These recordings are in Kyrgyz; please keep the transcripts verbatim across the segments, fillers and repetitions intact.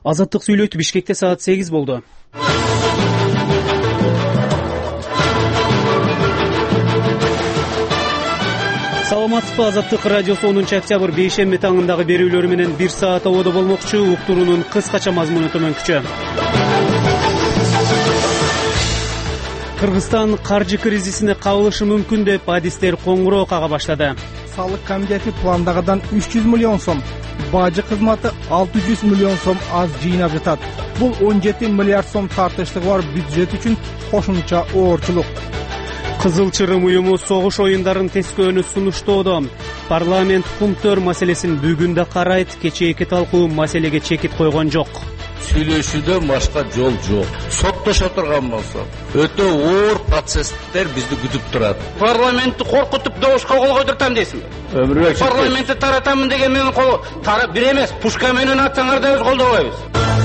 Азаттык сүйлөйт. Бишкекте саат сегиз болду. Саламатсызбы, Азаттык радиосу онунчу октябрь бейшемби таңындагы берүүлөрү менен бир саат абоодо болмокчу. Уктуруунун кыскача мазмуну төмөнкүчө. Кыргызстан каржы кризисине кабылышы мүмкүн деп адистер коңгуроо кага баштады. Салык комитети пландагыдан үч жүз миллион сом, бажы кызматы алты жүз миллион сом аз жыйнап жатат. Бул он жети миллиард сом тартыштыгы бар бюджет үчүн кошумча оорчулук. Кызыл Чырым уюму согуш оюндарын тескөөнү сунуштоодо. Парламент кумтөр маселесин бүгүн да карайт. Кечээки талкуу маселеге чекит койгон жок. Сүйлөшүүдөн башка жол жок. Соттошо турган болсо, өтө оор процесстер бизди күтүп турат. Парламентти коркутуп добушка кол койдуртам дейсиңби? Өмүрбек парламентти таратамын деген менен кол тарап бир эмес, пушка менен атсаңар да биз колдобойбуз.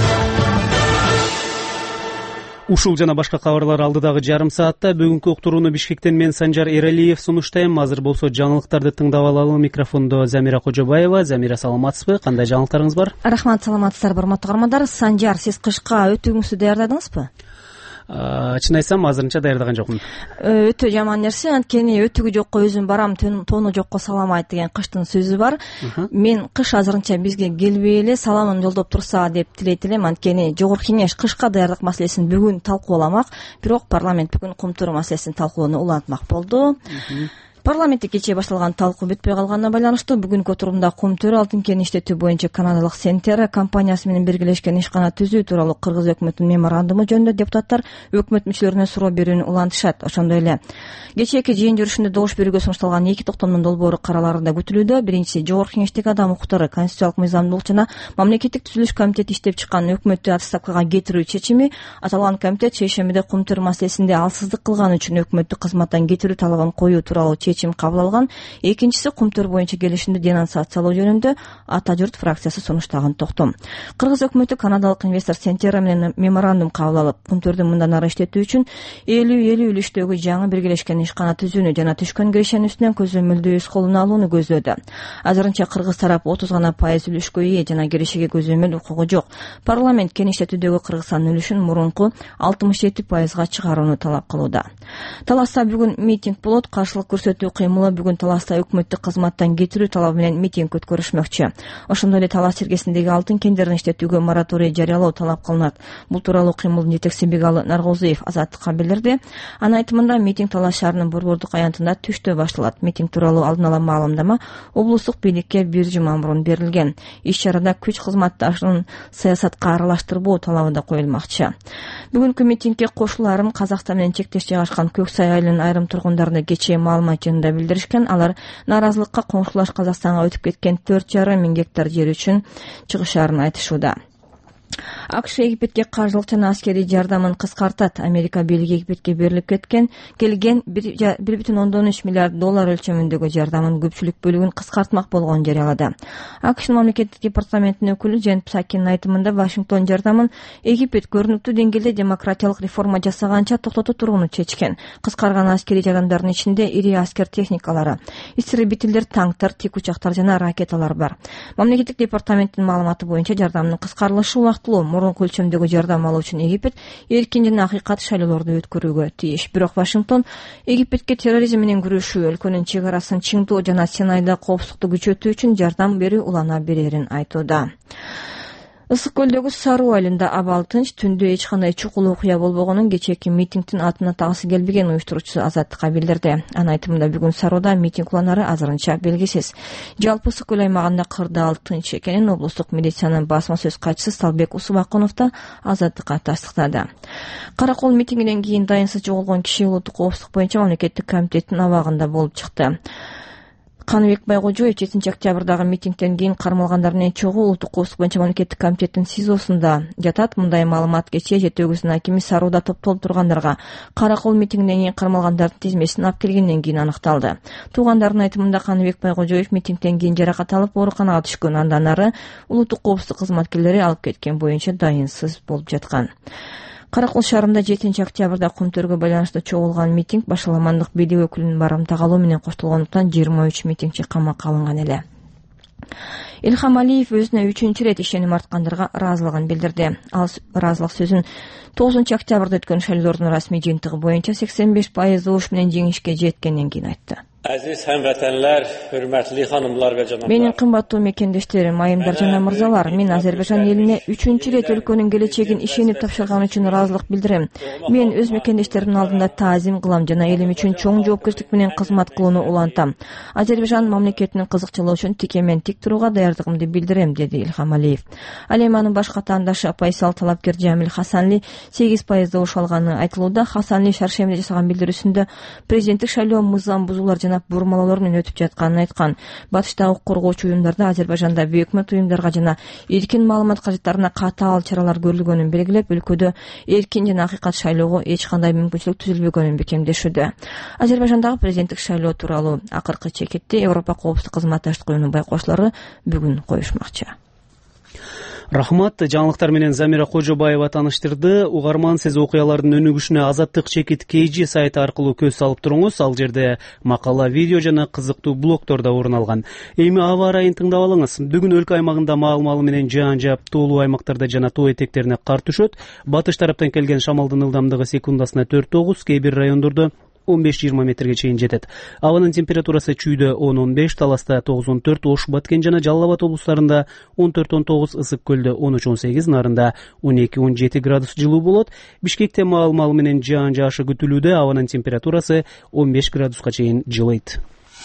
Ушул жана башка кабарлар алдыдагы жарым саатта. Бүгүнкү уктурууну Бишкектен мен Санжар Эралиев сунуштайм. Азыр болсо жаңылыктарды тыңдап алалы. Микрофондо Замира Кожобаева. Замира, саламатсызбы? Кандай жаңылыктарыңыз бар? Рахмат, саламатсыздар, урматтуу угармандар. Санжар, сиз кышка өтүүңүздү даярдадыңызбы? Чын айтсам, азырынча даярдаган жокмун. Өтө жаман нерсе, анткени өтүгү жокко өзүм барам, тоону жокко саламайт деген кыштын сөзү бар. Мен кыш азырынча бизге келбей эле саламын жолдоп турса деп тилейт элем, анткени жогорку кеңеш кышка даярдык маселесин бүгүн талкууламак, бирок парламент бүгүн кумтөр маселесин талкуулоону улантмак болду. Парламентте кечээ башталган талкуу бүтпөй калганына байланыштуу бүгүнкү отурумда кумтөр алтын кенин иштетүү боюнча канадалык Сентера компаниясы менен биргелешкен ишкана түзүү тууралуу кыргыз өкмөтүнүн меморандуму жөнүндө депутаттар өкмөт мүчөлөрүнө суроо берүүнү улантышат. Ошондой эле кечээки жыйын жүрүшүндө добуш берүүгө сунушталган эки токтомдун долбоору каралаарында күтүлүүдө. Биринчиси жогорку кеңештеги адам укуктары, конституциялык мыйзамдуулук жана мамлекеттик түзүлүш комитети иштеп чыккан өкмөттү отставкага кетирүү чечими. Аталган комитет шейшембиде кумтөр маселесинде алсыздык кылганы үчүн өкмөттү кызматтан кетирүү талабын коюу тууралуу чечим кабыл алган. Экинчиси кумтөр боюнча келишимди денонсациялоо жөнүндө Ата журт фракциясы сунуштаган токтом. Кыргыз өкмөтү канадалык инвестор Сентера менен меморандум кабыл алып, кумтөрдү мындан ары иштетүү үчүн элүү элүү үлүштөгү жаңы биргелешкен ишкана түзүүнү жана түшкөн кирешенин үстүнөн көзөмөлдөө өз колуна алууну көздөөдө. Азырынча кыргыз тарап отуз гана пайыз үлүшкө ээ жана кирешеге көзөмөл укугу жок. Парламент кен иштетүүдөгү Кыргызстандын үлүшүн мурунку алтымыш жети пайызга чыгарууну талап кылууда. Таласта бүгүн митинг болот. Каршылык көрсөтүү кыймылы бүгүн Таласта өкмөттү кызматтан кетирүү талабы менен митинг өткөрүшмөкчү. Ошондой эле Талас чиркесиндеги алтын кендерин иштетүүгө мораторий жарыялоо талап кылынат. Бул тууралуу кыймылдын жетекчиси Бегалы Наргозуев Азаттыкка билдирди. Анын айтымында митинг Талас шаарынын Борбордук аянтында түштө башталат. Митинг тууралуу алдын ала маалымдама облустук бийликке бир жума мурун берилген. Иш-чарада күч кызматташынын саясатка аралаштырбоо талабы да коюлмакчы. Бүгүнкү митингге кошулаарын Казакстан менен чектеш жайгашкан Көк Сай айылынын айрым тургундарына кечээ маалымат жөнүндө билдиришкен. Алар нааразылыкка коңшулаш Казакстанга өтүп кеткен төрт жарым миң гектар жер үчүн чыгышаарын айтышууда. АКШ Египетке каржылык жана аскерий жардамын кыскартат. Америка бийлиги Египетке берилип кеткен келген бир бүтүн ондон үч миллиард доллар өлчөмүндөгү жардамын көпчүлүк бөлүгүн кыскартмак болгонун жарыялады. АКШнын мамлекеттик департаментинин өкүлү Джен Псакинин айтымында Вашингтон жардамын Египет көрүнүктүү деңгээлде демократиялык реформа жасаганча токтото турууну чечкен. Кыскарган аскерий жардамдардын ичинде ири аскер техникалары, истребительдер, танктар, тик учактар жана ракеталар бар. Мамлекеттик департаменттин маалыматы боюнча жардамдын кыскарылышы убактылуу. Мурунку өлчөмдөгү жардам алуу үчүн Египет эркин жана акыйкат шайлоолорду өткөрүүгө тийиш. Бирок Вашингтон Египетке терроризм менен күрөшүү, өлкөнүн чек арасын чыңдоо жана Синайда коопсуздукту күчөтүү үчүн жардам берүү улана берерин айтууда. Ысык көлдөгү Саруу айылында абал тынч, түндө эч кандай чукул окуя болбогонун кечээки митингдин атын атагысы келбеген уюштуруучусу Азаттыкка билдирди. Анын айтымында бүгүн Сарууда митинг уланары азырынча белгисиз. Жалпы ысык көл аймагында кырдаал тынч экенин облустук милициянын басма сөз катчысы Салбек Усубакунов да Азаттыкка тастыктады. Каракол митингинен кийин дайынсыз жоголгон киши улуттук коопсуздук боюнча мамлекеттик комитеттин абагында болуп чыкты. Каныбек Байгожоев жетинчи октябрдагы митингден кийин кармалгандардын эң чогуу улуттук коопсуздук боюнча мамлекеттик комитеттин СИЗОсунда жатат. Мындай маалымат кечээ Жети өгүздүн акими Сарууда топтолуп тургандарга Каракол митингинен кийин кармалгандардын тизмесин алып келгенден кийин аныкталды. Туугандардын айтымында Каныбек Байгожоев митингден кийин жаракат алып ооруканага түшкөн. Андан ары улуттук коопсуздук кызматкерлери алып кеткен боюнча дайынсыз болуп жаткан. Каракол шаарында жетинчи октябрда кумтөргө байланыштуу чогулган митинг башаламандык бийлик өкүлүнүн барымтагалоо менен коштолгондуктан жыйырма үч митингчи камакка алынган эле. Илхам Алиев өзүнө үчүнчү ирет ишеним арткандарга ыраазылыгын билдирди. Ал ыраазылык сөзүн тогузунчу октябрда өткөн шайлоодун расмий жыйынтыгы боюнча сексен беш пайыз добуш менен жеңишке жеткенден кийин айтты. Aziz həmvətənlər, hörmətli xanımlar və cənablar. Менин кымбаттуу мекендештерим, айымдар жана мырзалар, мен Азербайжан элине үчүнчү ирет өлкөнүн келечегин ишенип тапшырган үчүн ыраазылык билдирем. Мен өз мекендештеримдин алдында таазим кылам жана элим үчүн чоң жоопкерчилик менен кызмат кылууну улантам. Азербайжан мамлекетинин кызыкчылыгы үчүн тикемен тик турууга даярдыгымды билдирем, деди Илхам Алиев. Ал эми анын башка таандашы Пайсал талапкер Жамил Хасанли сегиз пайыз добуш алганы айтылууда. Хасанли Шаршемиде жасаган билдирүүсүндө президенттик шайлоо мыйзам бузуулар жана бурмалоолор менен өтүп жатканын айткан. Батыштагы укук коргоочу уюмдарда Азербайжанда өкмөт уюмдарга жана эркин маалымат каражаттарына катаал чаралар көрүлгөнүн белгилеп, өлкөдө эркин жана акыйкат шайлоого эч кандай мүмкүнчүлүк түзүлбөгөнүн бекемдешүүдө. Азербайжандагы президенттик шайлоо тууралуу акыркы чекитти Европа коопсуздук кызматташтык уюмунун байкоочулары бүгүн коюшмакчы. Рахмат, жаңылыктар менен Замира Кожобаева тааныштырды. Угарман, сиз окуялардын өнүгүшүнө Азаттык чекит кей джи сайты аркылуу көз салып туруңуз. Ал жерде макала, видео жана кызыктуу блогдор да орун алган. Эми аба ырайын тыңдап алыңыз. Бүгүн өлкө аймагында маал-маалы менен жаан-жаап тоолуу аймактарда жана тоо этектерине кар түшөт. Батыш тараптан келген шамалдын ылдамдыгы секундасына төрт тогуз, кээ бир райондордо он беш жыйырма метрге чейин жетет. Абанын температурасы Чүйдө он он беш, Таласта тогуз он төрт, Ош, Баткен жана Жалал Абад облустарында он төрт он тогуз, Ысык көлдө он үч он сегиз, Нарында он эки он жети градус жылуу болот. Бишкекте маал-маал менен жаан жаашы күтүлүүдө. Абанын температурасы он беш градуска чейин жылыйт.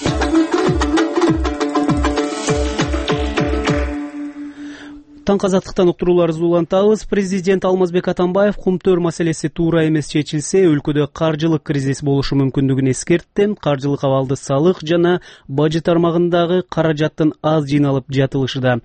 Таңкы азаттыктан уктурууларыбызды улантабыз. Президент Алмазбек Атамбаев кумтөр маселеси туура эмес чечилсе, өлкөдө каржылык кризис болушу мүмкүндүгүн эскертти. Каржылык абалды салык жана бажы тармагындагы каражаттын аз жыйналып жатылышы да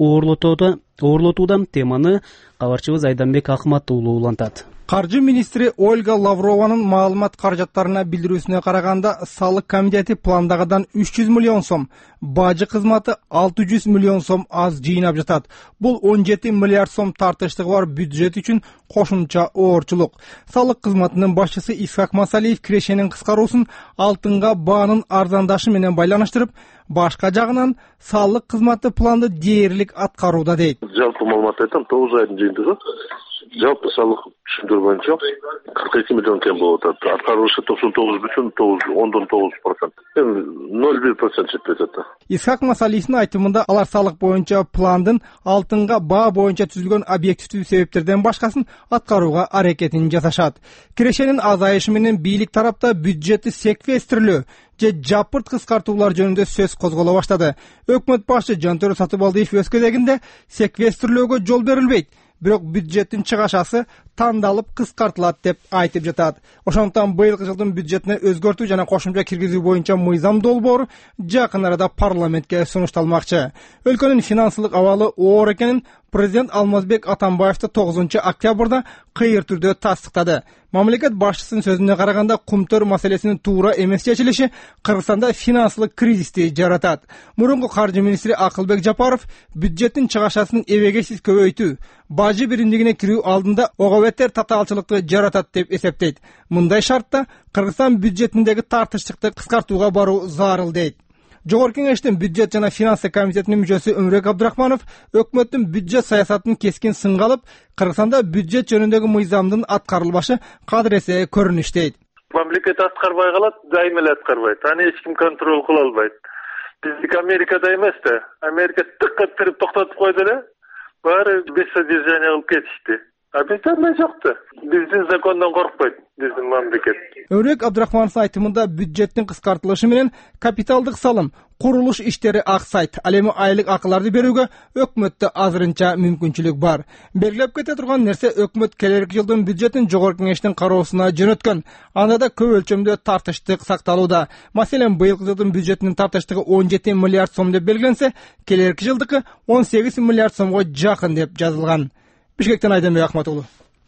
оорлотууда. Теманы кабарчыбыз Айданбек Акмат уулу улантат. Каржы министри Ольга Лаврованын маалымат каражаттарына билдирүүсүнө караганда, салык комитети пландагыдан үч жүз миллион сом, бажы кызматы алты жүз миллион сом аз жыйнап жатат. Бул он жети миллиард сом тартыштыгы бар бюджет үчүн кошумча оорчулук. Салык кызматынын башчысы Исхак Масалиев кирешенин кыскаруусун алтынга баанын арзандашы менен байланыштырып, башка жагынан салык кызматы планды дээрлик аткарууда дейт. Жалпы маалымат айтам, тогуз айдын жыйынтыгы жалпы салык түшүндүр боюнча кырк эки миллион теңге болуп атат. Аткарушы токсон тогуз бүтүн ондон тогуз процент. Эми ноль бир процент жетпей атат. Исхак Масалиевдин айтымында, алар салык боюнча пландын алтынга баа боюнча түзүлгөн объективдүү себептерден башкасын аткарууга аракетин жасашат. Кирешенин азайышы менен бийлик тарапта бюджетти секвестрлөө же жапырт кыскартуулар жөнүндө сөз козголо баштады. Өкмөт башчы Жантөрө Сатыбалдиев өз кезегинде секвестрлөөгө жол берилбейт, бирок бюджеттин чыгашасы тандалып кыскартылат деп айтып жатат. Ошондуктан быйылкы жылдын бюджетине өзгөртүү жана кошумча киргизүү боюнча мыйзам долбоору жакын арада парламентке сунушталмакчы. Өлкөнүн финансылык абалы оор экенин президент Алмазбек Атамбаев тогузунчу октябрда кыйыр түрдө тастыктады. Мамлекет башчысынын сөзүнө караганда, кумтөр маселесинин туура эмес чечилиши Кыргызстанда финансылык кризисти жаратат. Мурунку каржы министри Акылбек Жапаров бюджеттин чыгашасын эбегейсиз көбөйтүү, бажы биримдигине кирүү алдында ого бетер татаалчылыкты жаратат деп эсептейт. Мындай шартта Кыргызстан бюджетиндеги тартыштыкты кыскартууга баруу зарыл дейт. Жогорку кеңештин бюджет жана финансы комитетинин мүчөсү Өмүрөк Абдрахманов өкмөттүн бюджет саясатын кескин сынга алып, Кыргызстанда бюджет жөнүндөгү мыйзамдын аткарылбашы кадыресе көрүнүш дейт. Мамлекет аткарбай калат, дайым эле аткарбайт. Аны эч ким контроль кыла албайт. Биздики Америкада эмес да. Америка тык каттырып токтотуп койду эле. Баары без содержания кылып кетишти. А бизде андай жокты. Биздин закондон коркпойт биздин мамлекет. Өмүрөк Абдрахмановдун айтымында, бюджеттин кыскартылышы менен капиталдык салым, курулуш иштери аксайт. Ал эми айлык акыларды берүүгө өкмөттө азырынча мүмкүнчүлүк бар. Белгилеп кете турган нерсе, өкмөт келерки жылдын бюджетин жогорку кеңештин кароосуна жөнөткөн. Анда да көп өлчөмдө тартыштык сакталууда. Маселен, быйылкы жылдын бюджетинин тартыштыгы он жети миллиард сом деп белгиленсе, келерки жылдыкы он сегиз миллиард сомго жакын деп жазылган. Бишкектен Айданбек Акмат уулу.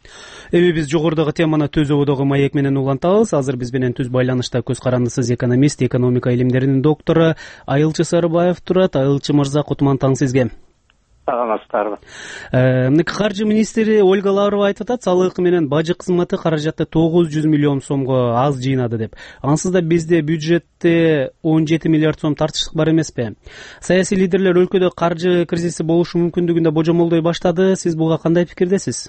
Эми биз жогорудагы теманы Төз Ободогу маек менен улантабыз. Азыр биз менен түз байланышта көз карандысыз экономист, экономика илимдеринин доктору Айылчы Сарыбаев турат. Айылчы мырза, кутман таң сизге. саламатсыздарбы? Мындай каржы министри Ольга Лаврова айтып атат, салык менен бажы кызматы каражатты тогуз жүз миллион сомго аз жыйнады деп. Ансыз да бизде бюджетте он жети миллиард сом тартыштык бар эмеспи? Саясий лидерлер өлкөдө каржы кризиси болушу мүмкүндүгүн да божомолдой баштады. Сиз буга кандай пикирдесиз?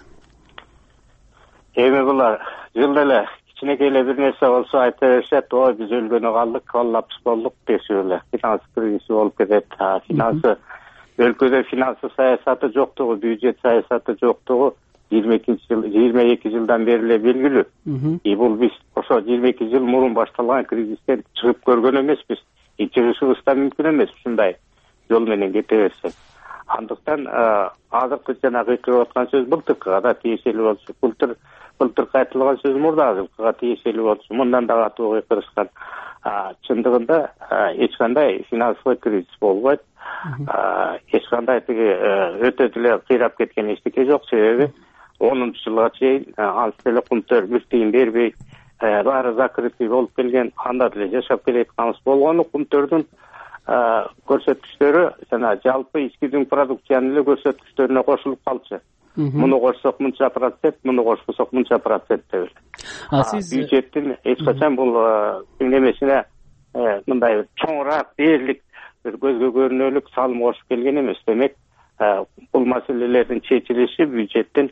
Эми булар жылда эле кичинекей эле бир нерсе болсо айта беришет, ой биз өлгөнү калдык, коллапс болдук дешип эле. Финанс кризиси болуп кетет. Финансы өлкөдө финансы саясаты жоктугу, бюджет саясаты жоктугу жыйырма экинчи жыл, жыйырма эки жылдан бери эле белгилүү. И бул биз ошо жыйырма эки жыл мурун башталган кризистен чыгып көргөн эмеспиз. И чыгышыбыз да мүмкүн эмес ушундай жол менен кете берсек. Андыктан азыркы жана кыйкырып аткан сөз былтыркыга да тиешелүү болчу. Былтыр былтыркы айтылган сөз мурдагы жылкыга тиешелүү болчу. Мындан да катуу кыйкырышкан. Чындыгында эч кандай финансылык кризис болбойт. Эч кандай тиги өтө деле кыйрап кеткен эчтеке жок. Себеби онунчу жылга чейин анча деле кумтөр бир тыйын бербей баары закрытый болуп келген, анда деле жашап келатканыбыз болгону кумтөрдүн көрсөткүчтөрү жана жалпы ички продукциянын эле көрсөткүчтөрүнө кошулуп калчу. Муну кошсок мынча процент, муну кошпосок мынча процент деп эле. Сиз бюджеттин эч качан бул немесине мындай чоңураак дээрлик бир көзгө көрүнөлүк салым кошуп келген эмес. Демек, бул маселелердин чечилиши бюджеттин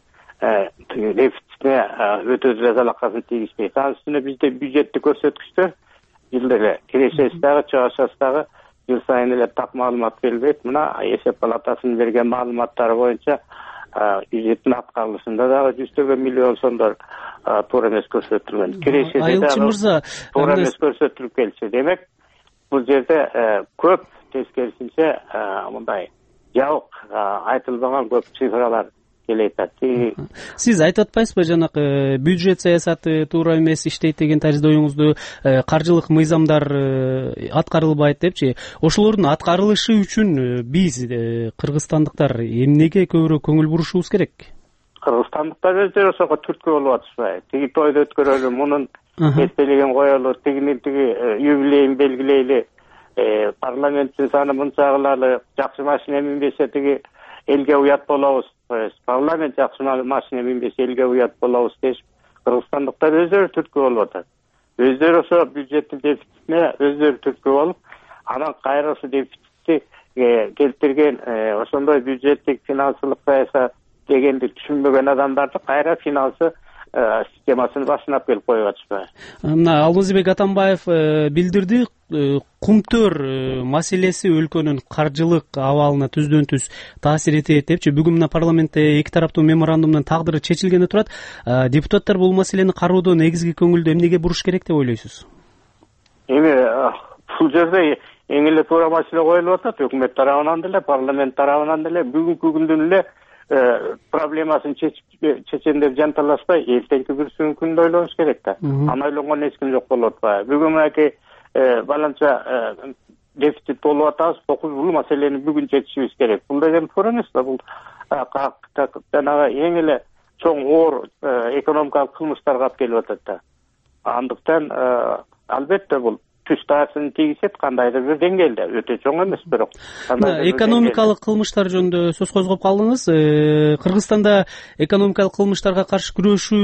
дефицитине өтө деле залакасын тийгизбейт. Анын үстүнө бизде бюджеттик көрсөткүчтөр жылда эле кирешеси дагы, чыгышасы дагы жыл сайын эле так маалымат берилбейт. Мына эсеп палатасынын берген маалыматтары боюнча бюджеттин аткарылышында дагы жүздөгөн миллион сомдор туура эмес көрсөтүлгөн. Кирешеси дагы туура эмес көрсөтүлүп келчү. Демек, бул жерде көп тескерисинче мындай жабык айтылбаган көп цифралар келет. Сиз айтып атпайсызбы, жанагы бюджет саясаты туура эмес иштейт деген таризде оюңузду, каржылык мыйзамдар аткарылбайт депчи. Ошолордун аткарылышы үчүн биз кыргызстандыктар эмнеге көбүрөөк көңүл бурушубуз керек? Кыргызстандыктар өздөрү ошого түрткү болуп атышпайбы? Тиги тойду өткөрөлү, мунун эстелеген коелу, тигинин тиги юбилейин белгилейли, парламенттин саны мынча кылалы, жакшы машина минбесе тиги элге уят болобуз. Парламент жакшы машина минбесе элге уят болобуз дешип, кыргызстандыктар өздөрү түрткү болуп атат. Өздөрү ошо бюджеттин дефицитине өздөрү түрткү болуп, анан кайра ошо дефицитти келтирген ошондой бюджеттик финансылык саясат дегенди түшүнбөгөн адамдарды кайра финансы системасын башынап келип коюп атышпайбы? Мына Алмазбек Атамбаев билдирди, кумтөр маселеси өлкөнүн каржылык абалына түздөн түз таасир этет депчи. Бүгүн мына парламентте эки тараптуу меморандумдун тагдыры чечилгени турат. Депутаттар бул маселени кароодо негизги көңүлдү эмнеге буруш керек деп ойлойсуз? Эми бул жерде эң эле туура маселе коюлуп атат. Өкмөт тарабынан деле, парламент тарабынан деле бүгүнкү күндүн эле проблемасын чечен деп жанталашпай, эртеңки күрсүнүн күндү ойлонуш керек да. Аны ойлонгон эч ким жок болуп атпайбы. Бүгүн мынакей баланча дефицит болуп атабыз, бул маселени бүгүн чечишибиз керек. Бул деген туура эмес да. Бул жанагы эң эле чоң оор экономикалык кылмыштарга алып келип атат да. Андыктан албетте бул түз таасын тийгизет кандайдыр бир деңгээлде, өтө чоң эмес бирок. Экономикалык кылмыштар жөнүндө сөз козгоп калдыңыз. Кыргызстанда экономикалык кылмыштарга каршы күрөшүү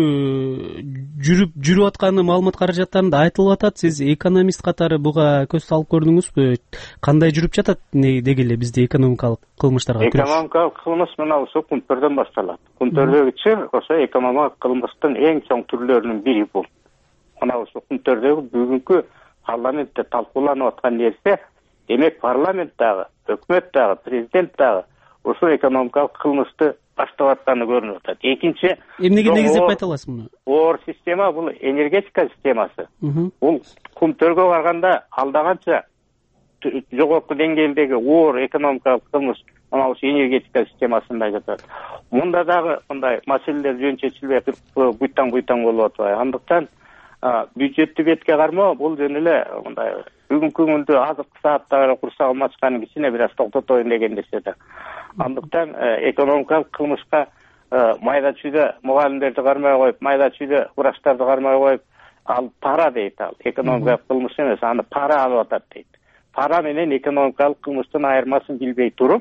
жүрүп жүрүп атканы маалымат каражаттарында айтылып атат. Сиз экономист катары буга көз салып көрдүңүзбү? Кандай жүрүп жатат деги эле бизде экономикалык кылмыштарга күрөш? Экономикалык кылмыш мына ошо кумтөрдөн башталат. Кумтөрдөгү чыр ошо экономикалык кылмыштын эң чоң түрлөрүнүн бири бул. Мына ошо кумтөрдөгү бүгүнкү парламентте талкууланып аткан нерсе, демек парламент дагы, өкмөт дагы, президент дагы ошо экономикалык кылмышты баштап атканы көрүнүп атат. Экинчи, эмнеге негиздеп айта аласыз муну? Оор система бул энергетика системасы. Бул кумтөргө барганда алдаганча жогорку деңгээлдеги оор экономикалык кылмыш мына ошо энергетика системасында жатат. Мында дагы мындай маселелер жөн чечилбей буйтаң-буйтаң болуп атпайбы? Андыктан бюджетти бетке кармоо бул жөн эле мындай бүгүнкү күндө азыркы сааттагы курсагым ачканын кичине бир аз токтотоюн деген нерсе да. Андыктан экономикалык кылмышка майда чүйдө мугалимдерди кармай коюп, майда чүйдө врачтарды кармай коюп, ал пара дейт, ал экономикалык кылмыш эмес, аны пара алып атат дейт. Пара менен экономикалык кылмыштын айырмасын билбей туруп,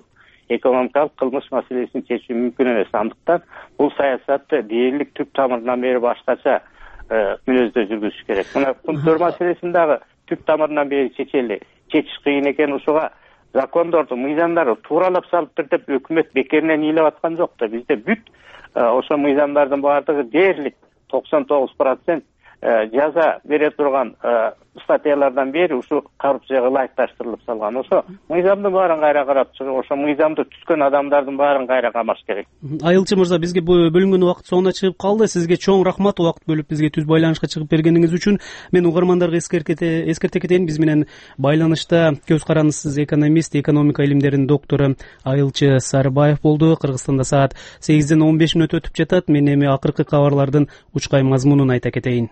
экономикалык кылмыш маселесин чечүү мүмкүн эмес. Андыктан бул саясатты дээрлик түп тамырынан бери башкача мүнөздө жүргүзүш керек. Мына кумтөр маселесин дагы түп тамырынан бери чечели. Чечиш кыйын экен. Ушуга закондорду, мыйзамдарды тууралап салып бир деп өкмөт бекеринен ыйлап аткан жок да. Бизде бүт ошо мыйзамдардын баардыгы дээрлик токсон тогуз процент жаза бере турган статьялардан бери ушу коррупцияга ылайыкташтырылып салган. Ошо мыйзамдын баарын кайра карап чыгып, ошо мыйзамды түзгөн адамдардын баарын кайра камаш керек. Айылчы мырза, бизге бөлүнгөн убакыт соңуна чыгып калды. Сизге чоң рахмат убакыт бөлүп бизге түз байланышка чыгып бергениңиз үчүн. Мен угармандарга эскерте кетейин, биз менен байланышта көз карандысыз экономист, экономика илимдеринин доктору Айылчы Сарыбаев болду. Кыргызстанда саат сегизден он беш мүнөт өтүп жатат. Мен эми акыркы кабарлардын учкай мазмунун айта кетейин.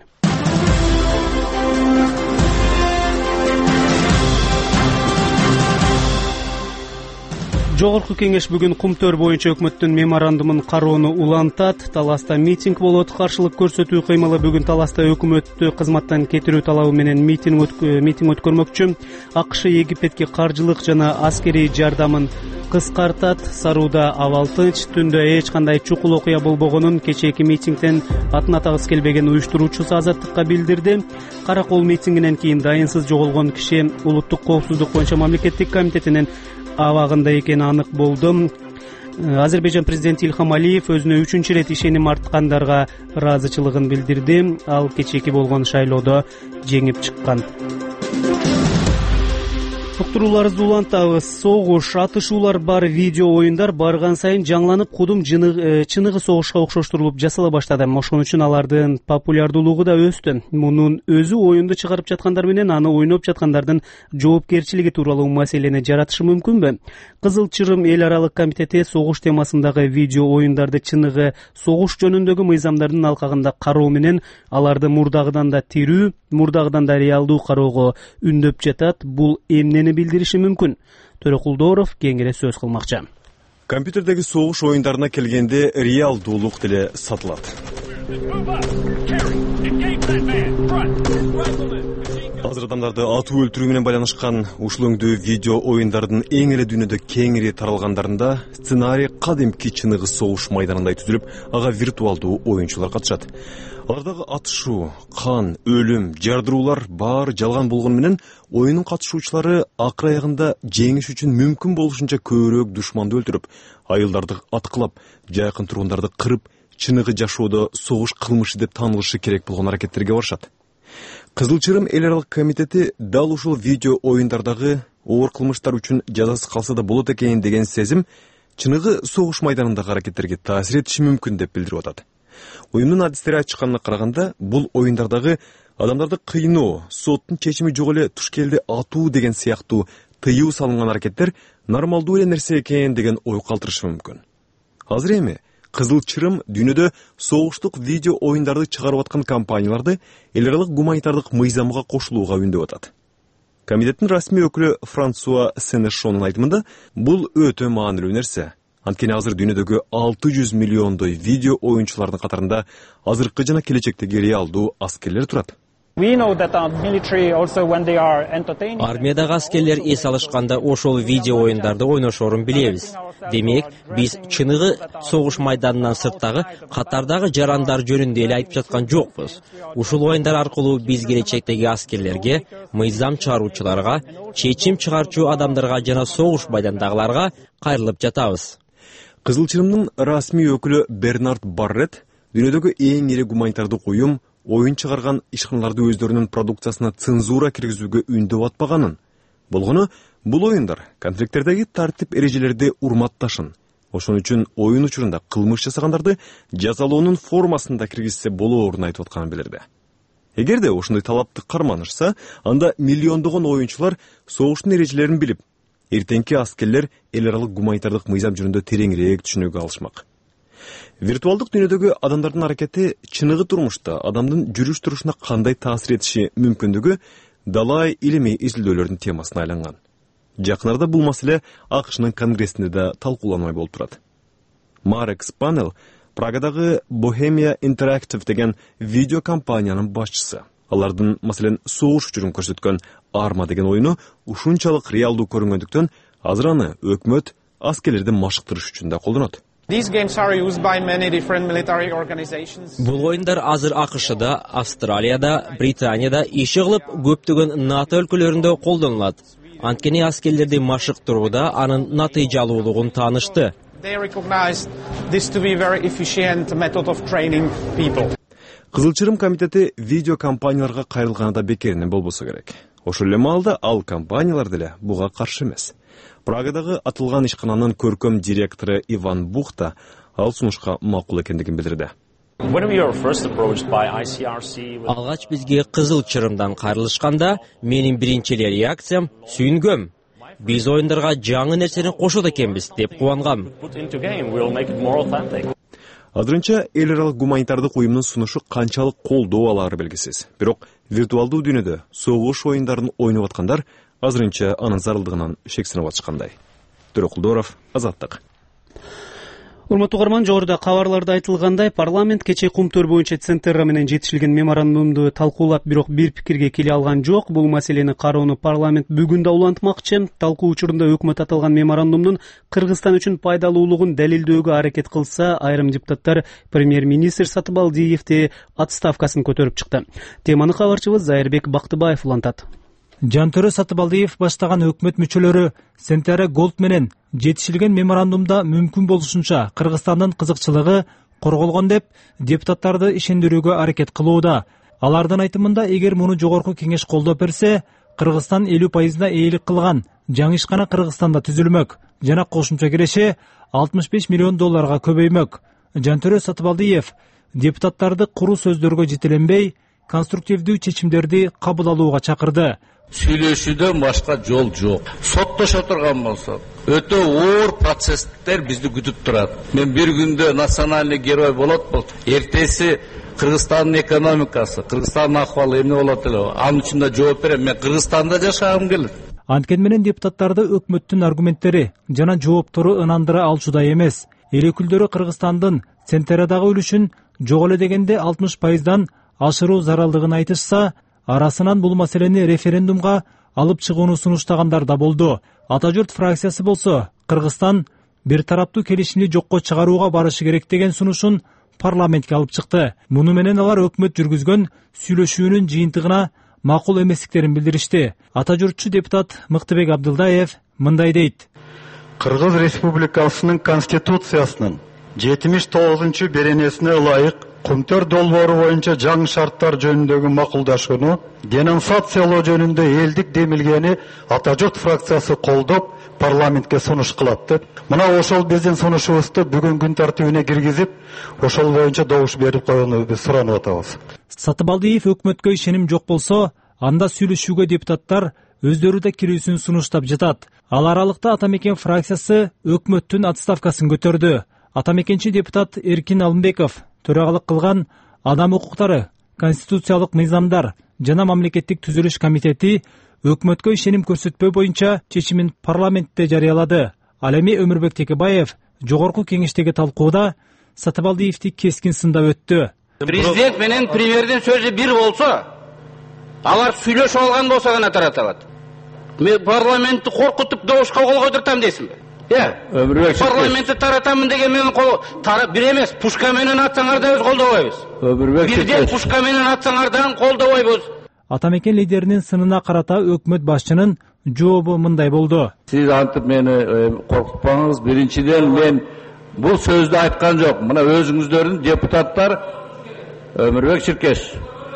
Жогорку кеңеш бүгүн кумтөр боюнча өкмөттүн меморандумун кароону улантат. Таласта митинг болот. Каршылык көрсөтүү кыймылы бүгүн Таласта өкмөттү кызматтан кетирүү талабы менен митинг өткөрмөкчү. АКШ Египетке каржылык жана аскерий жардамын кыскартат. Сарууда абал тынч, түндө эч кандай чукул окуя болбогонун кечээки митингден атын атагысы келбеген уюштуруучусу Азаттыкка билдирди. Каракол митингинен кийин дайынсыз жоголгон киши улуттук коопсуздук боюнча мамлекеттик комитетинин абагында экени анык болду. Азербайжан президенти Илхам Алиев өзүнө үчүнчү ирет ишеним арткандарга ыраазычылыгын билдирди. Ал кечээки болгон шайлоодо жеңип чыккан. Уктурууларыбызды улантабыз. Согуш, атышуулар бар видео оюндар барган сайын жаңыланып, кудум чыныгы согушка окшоштурулуп жасала баштады. Ошон үчүн алардын популярдуулугу да өстү. Мунун өзү оюнду чыгарып жаткандар менен аны ойноп жаткандардын жоопкерчилиги тууралуу маселени жаратышы мүмкүнбү? Кызыл Чырым эл аралык комитети согуш темасындагы видео оюндарды чыныгы согуш жөнүндөгү мыйзамдардын алкагында кароо менен аларды мурдагыдан да тирүү, мурдагыдан да реалдуу кароого үндөп жатат. Бул эмнени билдириши мүмкүн? Төрөкулдоров кеңири сөз кылмакчы. Компьютердеги согуш оюндарына келгенде реалдуулук деле сатылат. Азыр адамдарды атуу өлтүрүү менен байланышкан ушул өңдүү видео оюндардын эң эле дүйнөдө кеңири таралгандарында сценарий кадимки чыныгы согуш майданындай түзүлүп, ага виртуалдуу оюнчулар катышат. Алардагы атышуу, кан, өлүм, жардыруулар баары жалган болгону менен оюнун катышуучулары акыр аягында жеңиш үчүн мүмкүн болушунча көбүрөөк душманды өлтүрүп, айылдарды аткылап, жайкын тургундарды кырып, чыныгы жашоодо согуш кылмышы деп таанылышы керек болгон аракеттерге барышат. Кызыл Чырым эл аралык комитети дал ушул видео оюндардагы оор кылмыштар үчүн жазасы калса да болот экен деген сезим чыныгы согуш майданындагы аракеттерге таасир этиши мүмкүн деп билдирип атат. Уюмдун адистери айтышканына караганда, бул оюндардагы адамдарды кыйноо, соттун чечими жок эле туш келди атуу деген сыяктуу тыюу салынган аракеттер нормалдуу эле нерсе экен деген ой калтырышы мүмкүн. Азыр эми Кызыл Чырым дүйнөдө согуштук видео оюндарды чыгарып аткан компанияларды эл аралык гуманитардык мыйзамга кошулууга үндөп атат. Комитеттин расмий өкүлү Франсуа Сенешонун айтымында, бул өтө маанилүү нерсе. Анткени азыр дүйнөдөгү алты жүз миллиондой видео оюнчулардын катарында азыркы жана келечектеги реалдуу аскерлер турат. Армиядагы аскерлер эс алышканда ошол видео оюндарды ойношорун билебиз. Демек, биз чыныгы согуш майданынан сырттагы катардагы жарандар жөнүндө эле айтып жаткан жокпуз. Ушул оюндар аркылуу биз келечектеги аскерлерге, мыйзам чыгаруучуларга, чечим чыгарчу адамдарга жана согуш майдандагыларга кайрылып жатабыз. Кызыл Чырымдын расмий өкүлү Бернард Баррет дүйнөдөгү эң ири гуманитардык уюм оюн чыгарган ишканаларды өздөрүнүн продукциясына цензура киргизүүгө үндөп атпаганын. Болгону бул оюндар конфликттердеги тартип эрежелерди урматташын. Ошон үчүн оюн учурунда кылмыш жасагандарды жазалоонун формасында киргизсе болоорун айтып атканын билдирди. Эгерде ошондой талапты карманышса, анда миллиондогон оюнчулар согуштун эрежелерин билип, эртеңки аскерлер эл аралык гуманитардык мыйзам жөнүндө тереңирээк түшүнүүгө алышмак. Виртуалдык дүйнөдөгү адамдардын аракети чыныгы турмушта адамдын жүрүш турушуна кандай таасир этиши мүмкүндүгү далай илимий изилдөөлөрдүн темасына айланган. Жакын арада бул маселе АКШнын конгрессинде да талкууланмай болуп турат. Марек Спанел Прагадагы Bohemia Interactive деген видео компаниянын башчысы. Алардын маселен согуш учурун көрсөткөн Арма деген оюну ушунчалык реалдуу көрүнгөндүктөн азыр аны өкмөт аскерлерди машыктырыш үчүн да колдонот. Бул оюндар азыр АКШда, Австралияда, Британияда, иши кылып көптөгөн НАТО өлкөлөрүндө колдонулат. Анткени аскерлерди машыктырууда анын натыйжалуулугун таанышты. Кызыл-Чырым комитети видео компанияларга кайрылганы да бекеринен болбосо керек. Ошол эле маалда ал компаниялар деле буга каршы эмес. Прагадагы атылган ишкананын көркөм директору Иван Бухта ал сунушка макул экендигин билдирди. Алгач бизге Кызыл-Чырымдан кайрылышканда менин биринчи реакциям сүйүнгөм. Биз оюндарга жаңы нерсени кошот экенбиз деп кубангам. Азырынча эл аралык гуманитардык уюмдун сунушу канчалык колдоо алары белгисиз. Бирок виртуалдуу дүйнөдө согуш оюндарын ойноп аткандар азырынча анын зарылдыгынан шексинип атышкандай. Төрөкулдоров, Азаттык. Урматтуу угарман, жогоруда кабарларда айтылгандай, парламент кечээ Кумтөр боюнча Центерра менен жетишилген меморандумду талкуулап, бирок бир пикирге келе алган жок. Бул маселени кароону парламент бүгүн да улантмакчы. Талкуу учурунда өкмөт аталган меморандумдун Кыргызстан үчүн пайдалуулугун далилдөөгө аракет кылса, айрым депутаттар премьер-министр Сатыбалдиевди отставкасын көтөрүп чыкты. Теманы кабарчыбыз Зайырбек Бактыбаев улантат. Жантөрө Сатыбалдиев баштаган өкмөт мүчөлөрү Центерра Голд менен жетишилген меморандумда мүмкүн болушунча Кыргызстандын кызыкчылыгы корголгон деп депутаттарды ишендирүүгө аракет кылууда. Алардын айтымында, эгер муну жогорку кеңеш колдоп берсе, Кыргызстан элүү пайызына ээлик кылган жаңы ишкана Кыргызстанда түзүлмөк жана кошумча киреше алтымыш беш миллион долларга көбөймөк. Жантөрө Сатыбалдиев депутаттарды куру сөздөргө жетеленбей, конструктивдүү чечимдерди кабыл алууга чакырды. Сүйлөшүүдөн башка жол жок. Соттошо турган болсо, өтө оор процесстер бизди күтүп турат. Мен бир күндө национальный герой болот болуп, эртеси Кыргызстандын экономикасы, Кыргызстандын акыбалы эмне болот эле, анын үчүн да жооп берем. Мен Кыргызстанда жашагым келет. Анткени менен депутаттарды өкмөттүн аргументтери жана жооптору ынандыра алчудай эмес. Эл өкүлдөрү Кыргызстандын Центеррадагы үлүшүн жок эле дегенде алтымыш пайыздан ашыруу заралдыгын айтышса, арасынан бул маселени референдумга алып чыгууну сунуштагандар да болду. Ата журт фракциясы болсо, Кыргызстан бир тараптуу келишимди жокко чыгарууга барышы керек деген сунушун парламентке алып чыкты. Муну менен алар өкмөт жүргүзгөн сүйлөшүүнүн жыйынтыгына макул эместиктерин билдиришти. Ата журтчу депутат Мыктыбек Абдылдаев мындай дейт. Кыргыз Республикасынын Конституциясынын жетимиш тогузунчу беренесине ылайык Кумтөр долбоору боюнча жаңы шарттар жөнүндөгү макулдашууну денонсациялоо жөнүндө элдик демилгени Ата журт фракциясы колдоп парламентке сунуш кылат. Мына ошол биздин сунушубузду бүгүн күн тартибине киргизип, ошол боюнча добуш берип койгонду биз суранып атабыз. Сатыбалдиев өкмөткө ишеним жок болсо, анда сүйлөшүүгө депутаттар өздөрү да кирүүсүн сунуштап жатат. Ал аралыкта Атамекен фракциясы өкмөттүн отставкасын көтөрдү. Атамекенчи депутат Эркин Алымбеков төрагалык кылган Адам укуктары, конституциялык мыйзамдар жана мамлекеттик түзүлүш комитети өкмөткө ишеним көрсөтпөө боюнча чечимин парламентте жарыялады. Ал эми Өмүрбек Текебаев жогорку кеңештеги талкууда Сатыбалдиевди кескин сындап өттү. Президент менен премьердин сөзү бир болсо, алар сүйлөшүп алган болсо гана тараталат. Мен парламентти коркутуп добушка кол койдуртам дейсиңби? Өмүрбек парламентти таратамын деген менен кол бир эмес, пушка менен атсаңар да өз колдобойбуз. Өмүрбек бирден пушка менен атсаңар да колдобойбуз. Атамекен лидеринин сынына карата өкмөт башчынын жообу мындай болду. Сиз антып мени коркутпаңыз. Биринчиден мен бул сөздү айткан жок. Мына өзүңүздөрдүн депутаттар Өмүрбек Чиркеш.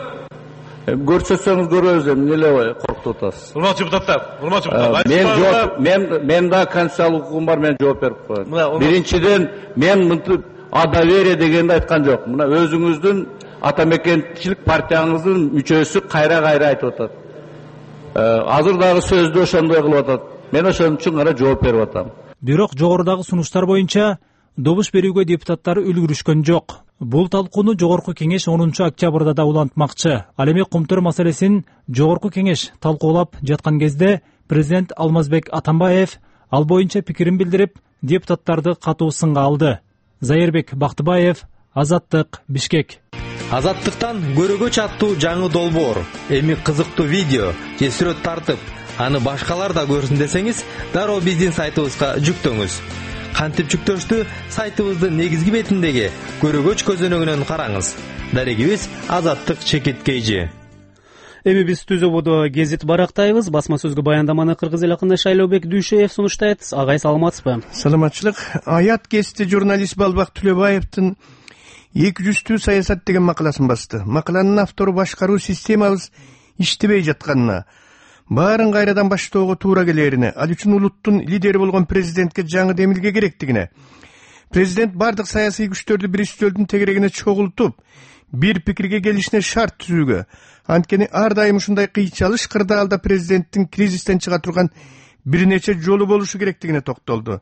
Көрсөтсөңүз көрөбүз, эмне эле коркутуп атасыз. Урматтуу депутаттар, урматтуу депутаттар. Мен жооп, мен мен да конституциялык укугум бар, мен жооп берип коём. Биринчиден мен мынтип доверие дегенди айткан жок. Мына өзүңүздүн Атамекенчилик партияңыздын мүчөсү кайра-кайра айтып атат. Азыр дагы сөздү ошондой кылып атат. Мен ошон үчүн гана жооп берип атам. Бирок жогорудагы сунуштар боюнча добуш берүүгө депутаттар үлгүрүшкөн жок. Бул талкууну жогорку кеңеш онунчу октябрда да улантмакчы. Ал эми Кумтөр маселесин жогорку кеңеш талкуулап жаткан кезде президент Алмазбек Атамбаев ал боюнча пикирин билдирип, депутаттарды катуу сынга алды. Зайырбек Бактыбаев, Азаттык, Бишкек. Азаттыктан көрөгө чаттуу жаңы долбоор, эми кызыктуу видео же сүрөт тартып, аны башкалар да көрсүн десеңиз, дароо биздин сайтыбызга жүктөңүз. Кантип жүктөштү? Сайтыбыздын негизги бетиндеги көрөгөч көзөнөгүнөн караңыз. Дарегибиз Азаттык Чекиткейжи. Эми биз түзөбодо гезит барактайбыз. Басма сөзгө баяндаманы кыргыз эл акыны Шайлообек Дүйшөев сунуштайт. Агай, саламатсызбы? Саламатчылык. Аят кести журналист Балбак Түлөбаевдин эки жүздүү саясат деген макаласын басты. Макаланын автору башкаруу системабыз иштебей жатканына, баарын кайрадан баштоого туура келерине, ал үчүн улуттун лидери болгон президентке жаңы демилге керектигине, президент бардык саясий күчтөрдү бир үстөлдүн тегерегине чогултуп, бир пикирге келишине шарт түзүүгө, анткени ар дайым ушундай кыйчалыш кырдаалда президенттин кризистен чыга турган бир нече жолу болушу керектигине токтолду.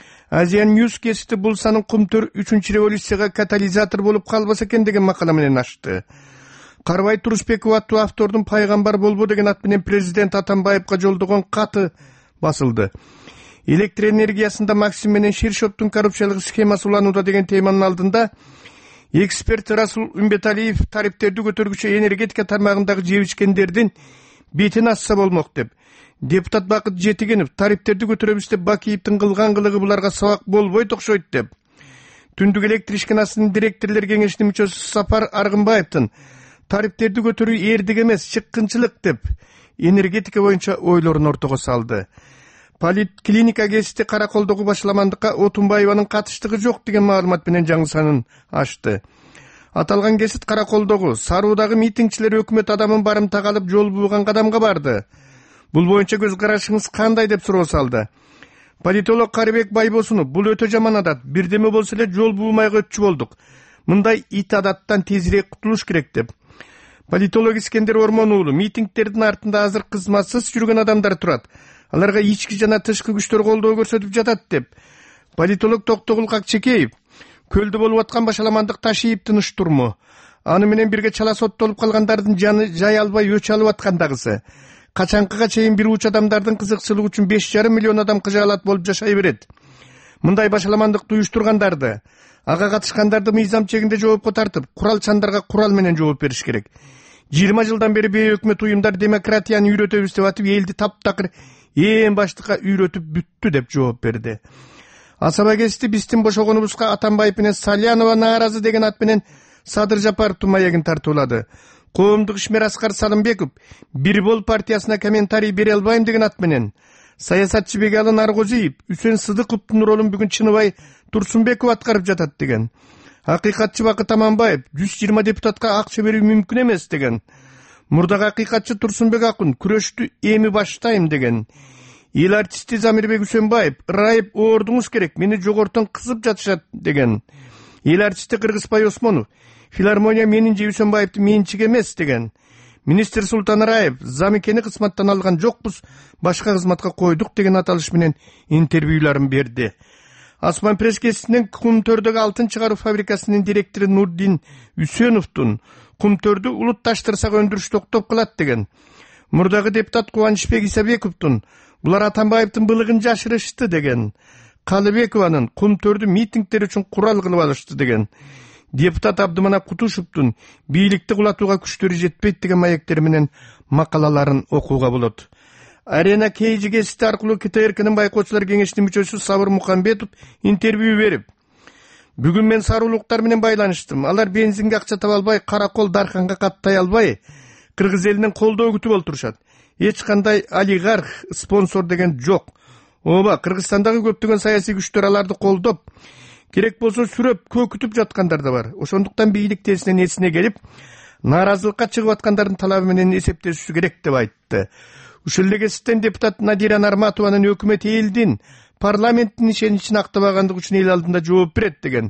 Азиян Ньюс гезити бул санын кумтөр үчүнчү революцияга катализатор болуп калбаса экен деген макала менен ачты. Карбай Турусбеков аттуу автордун пайгамбар болбо деген ат менен президент Атамбаевга жолдогон каты басылды. Электр энергиясында Максим менен Ширшоптун коррупциялык схемасы уланууда деген теманын алдында эксперт Расул Үмбеталиев тарифтерди көтөргүчү энергетика тармагындагы жебичкендердин бетин ачса болмок деп, депутат Бакыт Жетигенов тарифтерди көтөрөбүз деп Бакиевдин кылган кылыгы буларга сабак болбойт окшойт деп, Түндүк электр ишканасынын директорлор кеңешинин мүчөсү Сапар Аргынбаевдин тарифтерди көтөрүү эрдик эмес, чыккынчылык деп энергетика боюнча ойлорун ортого салды. Политклиника гезити Караколдогу башламандыкка Отунбаеванын катыштыгы жок деген маалымат менен жаңы санын ачты. Аталган гезит Караколдогу Саруудагы митингчилер өкмөт адамын барымтага алып жол бууган кадамга барды. Бул боюнча көз карашыңыз кандай деп суроо салды. Политолог Карыбек Байбосунов бул өтө жаман адат, бирдеме болсо эле жол буумайга өтчү болдук. Мындай ит адаттан тезирээк кутулуш керек деп. Политолог Искендер Ормон уулу митингтердин артында азыр кызматсыз жүргөн адамдар турат. Аларга ички жана тышкы күчтөр колдоо көрсөтүп жатат деп. Политолог Токтогул Какчекеев көлдө болуп аткан башаламандык Ташиевдин уштурму, аны менен бирге чала соттолуп калгандардын жаны жай албай өч алып аткандагысы, качанкыга чейин бир уч адамдардын кызыкчылыгы үчүн беш жарым миллион адам кыжаалат болуп жашай берет. Мындай башаламандыкты уюштургандарды, ага катышкандарды мыйзам чегинде жоопко тартып, куралчандарга курал менен жооп бериш керек. жыйырма жылдан бери бей өкмөт уюмдар демократияны үйрөтөбүз деп атып, элди таптакыр эң баштыкка үйрөтүп бүттү деп жооп берди. Асаба гезити биздин бошогонубузга Атамбаев менен Салянова нааразы деген ат менен Садыр Жапаровдун маегин тартуулады. Коомдук ишмер Аскар Салымбеков Бир бол партиясына комментарий бере албайм деген ат менен, саясатчы Бегалы Наргозиев Үсен Сыдыковдун ролун бүгүн Чыныбай Турсунбеков аткарып жатат деген. Акыйкатчы Бакыт Аманбаев жүз жыйырма депутатка акча берүү мүмкүн эмес деген. Мурдагы акыйкатчы Турсунбек Акун күрөштү эми баштайм деген. Эл артисти Замирбек Үсөнбаев ырайып оордуңуз керек, мени жогортон кызып жатышат деген. Эл артисти Кыргызбай Осмонов филармония менин же Үсөнбаевдин менчиги эмес деген. Министр Султан Раев замикени кызматтан алган жокпуз, башка кызматка койдук деген аталыш менен интервьюларын берди. Асман пресс гезитинин Кумтөрдөгү алтын чыгаруу фабрикасынын директору Нурдин Үсөновдун Кумтөрдү улут таштырсак өндүрүш токтоп калат деген. Мурдагы депутат Кубанычбек Исабековдун булар Атамбаевдин былыгын жашырышты деген. Калыбекованын Кумтөрдү митингдер үчүн курал кылып алышты деген. Депутат Абдыманап Кутушевдун бийликти кулатууга күчтөрү жетпейт деген маектери менен макалаларын окууга болот. Арена Кейжи гезити аркылуу КТРКнын байкоочулар кеңешинин мүчөсү Сабыр Мукамбетов интервью берип, бүгүн мен саруулуктар менен байланыштым. Алар бензинге акча таба албай, Каракол Дарханга каттай албай, кыргыз элинен колдоо күтүп олтурушат. Эч кандай олигарх, спонсор деген жок. Ооба, Кыргызстандагы көптөгөн саясий күчтөр аларды колдоп, керек болсо сүрөп көкүтүп жаткандар да бар. Ошондуктан бийлик тесинен эсине келип, нааразылыкка чыгып аткандардын талабы менен эсептешүү керек деп айтты. Ушул эле гезиттен депутат Надира Нарматованын өкмөт элдин парламенттин ишеничин актабагандыгы үчүн эл алдында жооп берет деген.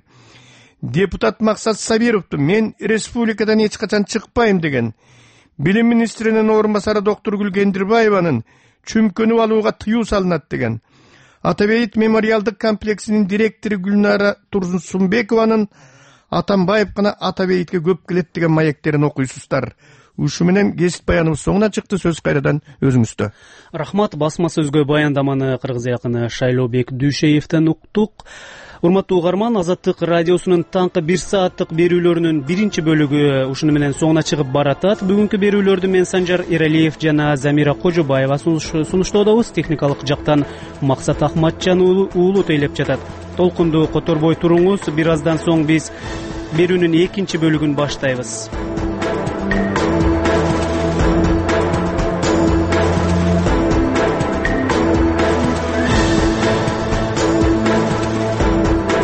Депутат Максат Сабировду мен республикадан эч качан чыкпайм деген. Билим министринин орун басары доктор Гүлгендирбаеванын чүмкөнүп алууга тыюу салынат деген. Атабейит мемориалдык комплексинин директору Гүлнара Турсунбекованын Атамбаев гана Атабейитке көп келет деген маектерин окуйсуздар. Ушу менен кесип баяныбыз соңуна чыкты. Сөз кайрадан өзүңүздө. Рахмат. Басма сөзгө баяндаманы кыргыз якыны Шайлообек Дүйшеевден уктук. Урматтуу угарман, Азаттык радиосунун таңкы бир сааттык берүүлөрүнүн биринчи бөлүгү ушуну менен соңуна чыгып баратат. Бүгүнкү берүүлөрдү мен Санжар Эралиев жана Замира Кожобаева сунуштоодобуз. Техникалык жактан Максат Ахматжан уулу тейлеп жатат. Толкунду которбой туруңуз. Бир аздан соң биз берүүнүн экинчи бөлүгүн баштайбыз.